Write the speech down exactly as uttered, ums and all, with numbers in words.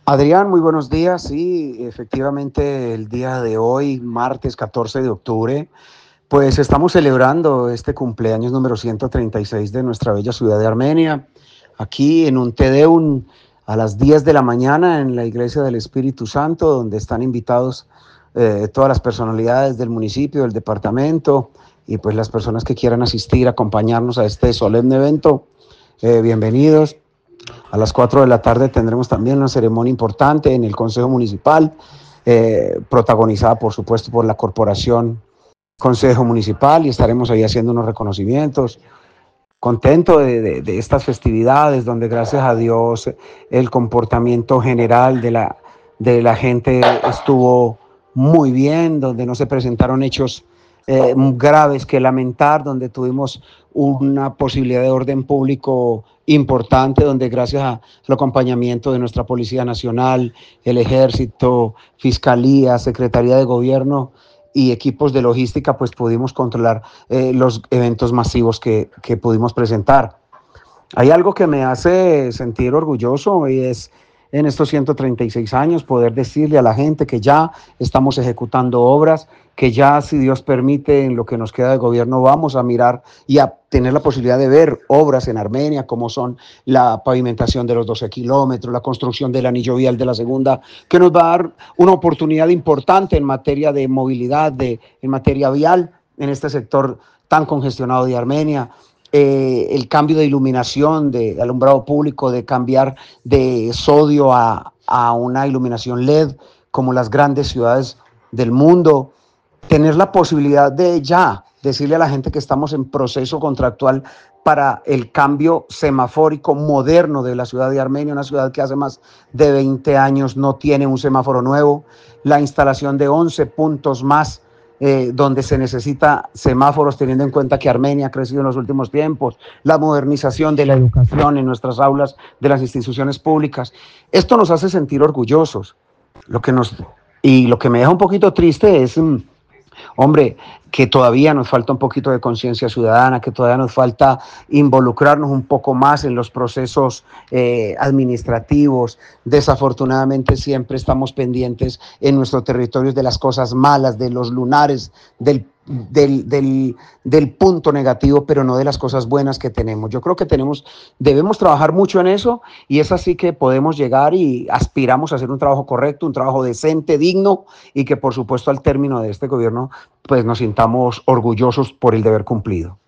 Adrián, muy buenos días. Sí, efectivamente el día de hoy, martes catorce de octubre, pues estamos celebrando este cumpleaños número ciento treinta y seis de nuestra bella ciudad de Armenia, aquí en un Te Deum a las diez de la mañana en la Iglesia del Espíritu Santo, donde están invitados eh, todas las personalidades del municipio, del departamento y pues las personas que quieran asistir, acompañarnos a este solemne evento. Eh, bienvenidos. A las cuatro de la tarde tendremos también una ceremonia importante en el Consejo Municipal, eh, protagonizada por supuesto por la Corporación Consejo Municipal, y estaremos ahí haciendo unos reconocimientos. Contento de, de, de estas festividades donde gracias a Dios el comportamiento general de la, de la gente estuvo muy bien, donde no se presentaron hechos eh, graves que lamentar, donde tuvimos una posibilidad de orden público importante, donde gracias al acompañamiento de nuestra Policía Nacional, el Ejército, Fiscalía, Secretaría de Gobierno y equipos de logística, pues pudimos controlar eh, los eventos masivos que, que pudimos presentar. Hay algo que me hace sentir orgulloso y es en estos ciento treinta y seis años poder decirle a la gente que ya estamos ejecutando obras, que ya, si Dios permite, en lo que nos queda de gobierno vamos a mirar y a tener la posibilidad de ver obras en Armenia, como son la pavimentación de los doce kilómetros, la construcción del anillo vial de la segunda, que nos va a dar una oportunidad importante en materia de movilidad, de, en materia vial, en este sector tan congestionado de Armenia. Eh, el cambio de iluminación, de alumbrado público, de cambiar de sodio a, a una iluminación L E D, como las grandes ciudades del mundo. Tener la posibilidad de ya decirle a la gente que estamos en proceso contractual para el cambio semafórico moderno de la ciudad de Armenia, una ciudad que hace más de veinte años no tiene un semáforo nuevo, la instalación de once puntos más Eh, donde se necesita semáforos, teniendo en cuenta que Armenia ha crecido en los últimos tiempos, la modernización de la educación en nuestras aulas de las instituciones públicas. Esto nos hace sentir orgullosos. Lo que nos, y lo que me deja un poquito triste es, hombre, que todavía nos falta un poquito de conciencia ciudadana, que todavía nos falta involucrarnos un poco más en los procesos eh, administrativos. Desafortunadamente siempre estamos pendientes en nuestro territorio de las cosas malas, de los lunares, del Del, del, del punto negativo, pero no de las cosas buenas que tenemos. Yo creo que tenemos, debemos trabajar mucho en eso, y es así que podemos llegar y aspiramos a hacer un trabajo correcto, un trabajo decente, digno, y que por supuesto al término de este gobierno pues nos sintamos orgullosos por el deber cumplido.